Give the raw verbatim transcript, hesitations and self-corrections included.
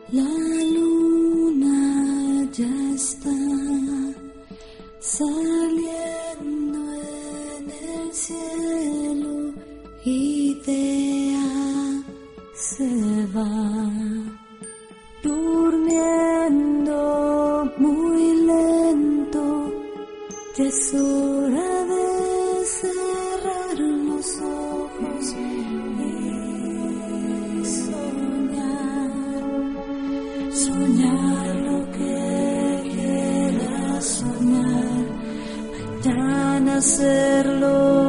La luna ya está saliendo en el cielo y Dea se va durmiendo muy lento. Ya es hora de cerrar los ojos y soñar, soñar lo que quieras soñar, mañana hacerlo.